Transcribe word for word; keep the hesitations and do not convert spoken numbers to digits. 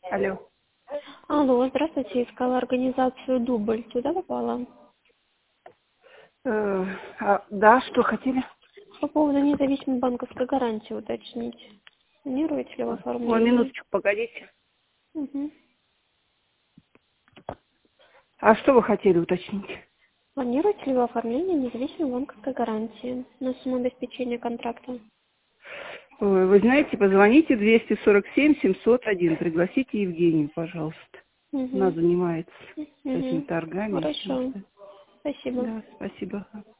Алло. Алло, здравствуйте, искала организацию «Дубль». Туда попала? Э, а, да, что хотели? По поводу независимой банковской гарантии уточнить. Планируете ли вы Ой, оформление? минуточку, погодите. Угу. А что вы хотели уточнить? Планируете ли вы оформление независимой банковской гарантии на сумму обеспечения контракта? Ой, вы знаете, позвоните двести сорок семь семьсот один, пригласите Евгению, пожалуйста. Она Угу. занимается этими Угу. торгами и всем Хорошо. остальным. Спасибо. Да, спасибо.